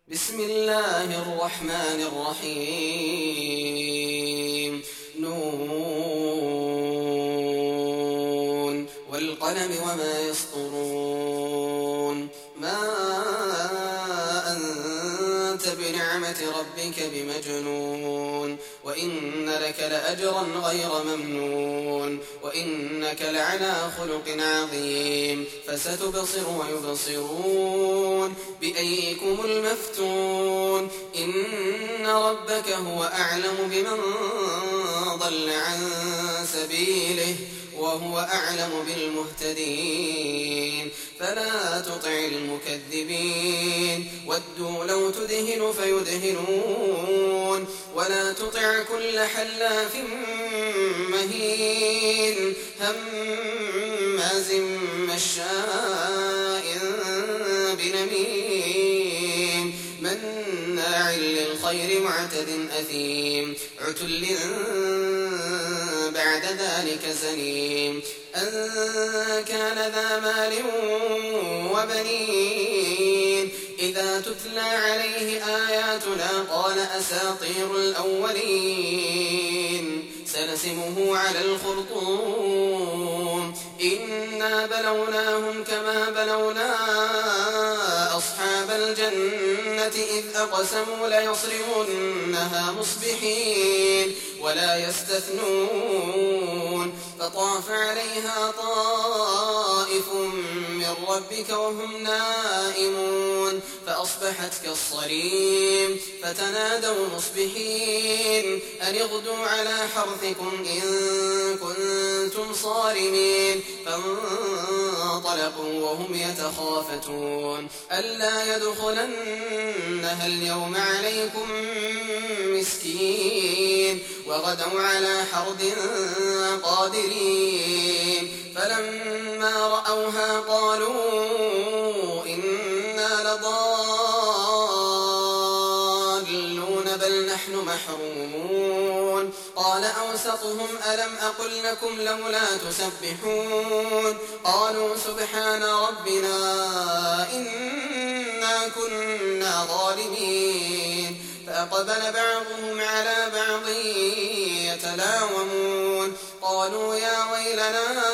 بسم الله الرحمن الرحيم نون والقلم وما يسطرون ما أنت بنعمة ربك بمجنون وإن لك لأجرا غير ممنون وإنك لعلى خلق عظيم فستبصر ويبصرون بأيكم المفتون إن ربك هو أعلم بمن ضل عن سبيله وهو أعلم بالمهتدين فلا تطع المكذبين ودوا لو تدهن فيدهنون ولا تطع كل حلاف مهين هماز مشاء بنميم مناع للخير معتد أثيم عتل بعد ذلك زنيم أن كان ذا مال وبنين إذا تتلى عليه آياتنا قال أساطير الأولين سنسمه على الخرطوم إنا بلوناهم كما بلونا أصحاب الجنة إذ أقسموا ليصرمنها مصبحين ولا يستثنون فطاف عليها طائف من ربك وهم نائمون فأصبحت كالصريم فتنادوا مصبحين أن اغدوا على حرثكم إن كنتم صارمين فانطلقوا وهم يتخافتون ألا يدخلنها اليوم عليكم مسكين وغدوا على حرد قادرين فلما رأوها قالوا إنا لضالون بل نحن محرومون قال أوسطهم ألم أقل لكم لولا تسبحون قالوا سبحان ربنا إنا كنا ظالمين فأقبل بعضهم على بعض يتلاومون قالوا يا ويلنا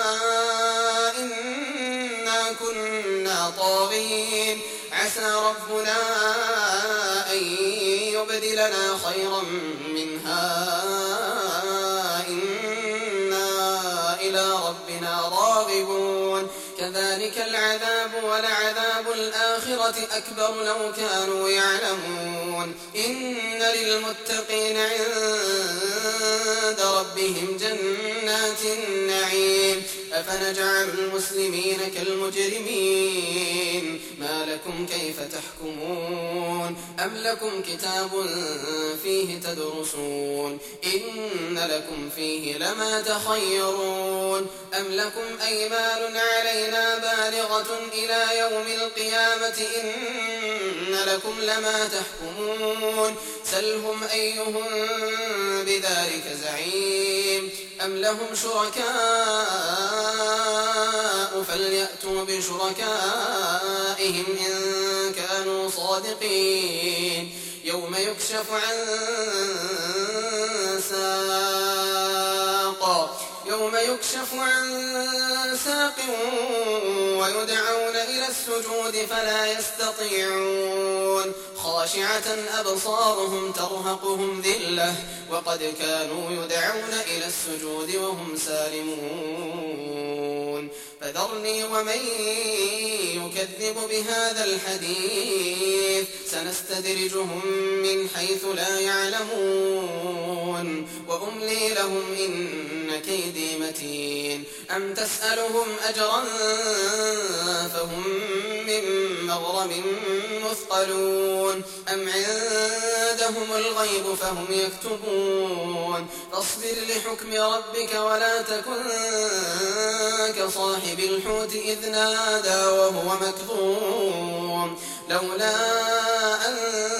إنا كنا طاغين عسى ربنا أن يبدلنا خيرا منها إنا إلى ربنا راغبون كذلك العذاب ولعذاب الآخرة أكبر لو كانوا يعلمون إن للمتقين عند ربهم جنات النعيم أفنجعل المسلمين كالمجرمين ما لكم كيف تحكمون أم لكم كتاب فيه تدرسون إن لكم فيه لما تخيرون أم لكم أيمان علينا بالغة إلى يوم القيامة إن لكم لما تحكمون سلهم أيهم بذلك زعيم أم لهم شركاء فليأتوا بشركائهم إن كانوا صادقين يوم يكشف عن ساق ويدعون إلى السجود فلا يستطيعون خاشعة أبصارهم ترهقهم ذلة وقد كانوا يدعون إلى السجود وهم سالمون فذرني ومن يكذب بهذا الحديث سنستدرجهم من حيث لا يعلمون وأملي لهم إن كيدي متين أم تسألهم أجرا فهم من مغرم مثقلون أم عندهم الغيب فهم يكتبون فاصبر لحكم ربك ولا تكن كصاحب الحوت إذ نادى وهو مكظوم لولا أن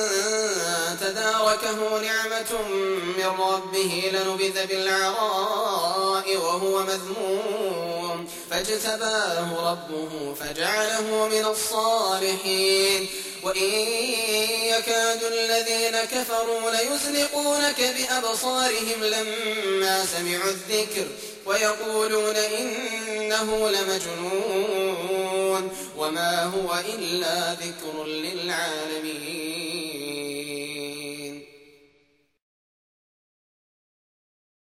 تداركه نعمة من ربه لنبذ بالعراء وهو مذموم فاجتباه ربه فجعله من الصالحين وإن يكاد الذين كفروا ليزلقونك بأبصارهم لما سمعوا الذكر ويقولون إنه لمجنون وما هو إلا ذكر للعالمين.